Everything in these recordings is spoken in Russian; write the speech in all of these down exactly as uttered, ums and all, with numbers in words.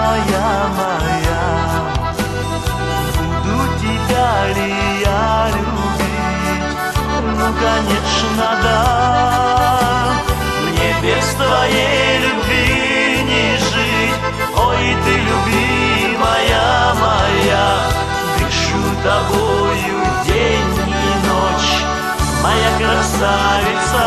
любимая моя, буду тебя ли я любить? Ну, конечно, да. Мне без твоей любви не жить. Ой, ты любимая моя, дышу тобою день и ночь, моя красавица.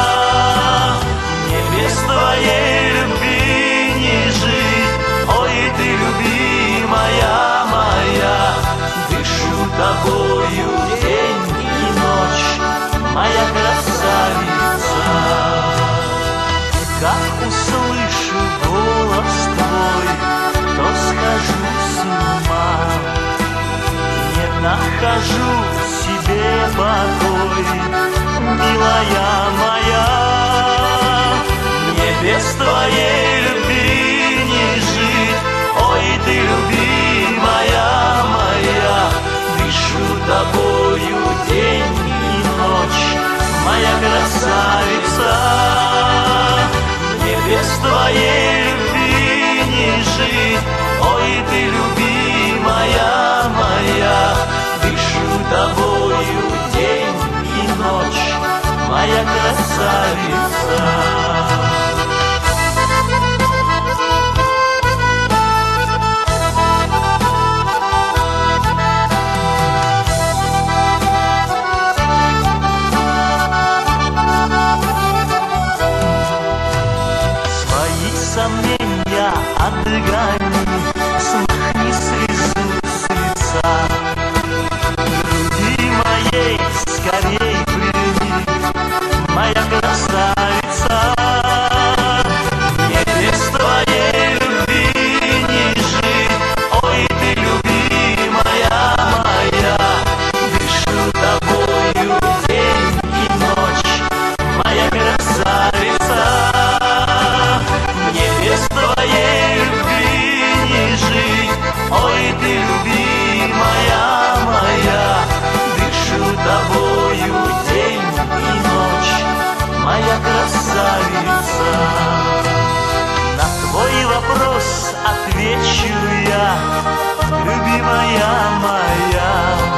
Мне без твоей любви не жить. Ой, ты любимая моя, дышу тобою день и ночь, моя красавица. Как услышу голос твой, то схожу с ума, не нахожу себе покой, милая моя. Мне без твоей любви не жить. Ой, ты любимая моя, дышу тобою день и ночь, моя красавица. Мне без твоей любви не жить. Ой, ты любимая моя, дышу тобою день и ночь, моя красавица. Сомнения отгони, смахни слезу с лица. Груди моей скорей прими, моя красавица. Мне без твоей любви не жить. Ой, ты любимая моя, дышу тобою день и ночь, моя красавица. Без твоей любви не жить. Ой, ты любимая моя, дышу тобою день и ночь, моя красавица. На твой вопрос отвечу я, любимая моя,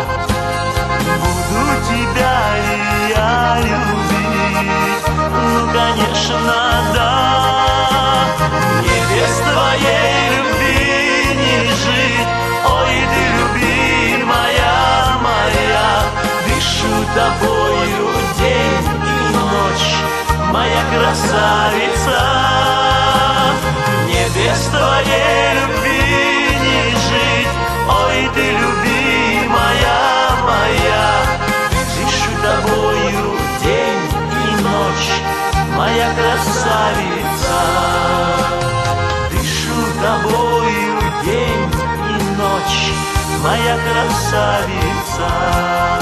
буду тебя ли я любить? Ну, конечно, да. Мне без твоей любви не жить. Ой, ты любимая моя, дышу тобою день и ночь, моя красавица. Мне без твоей любви не жить. Ой, ты любимая моя, дышу тобою день и ночь, моя красавица. Тобою день и ночь, моя красавица.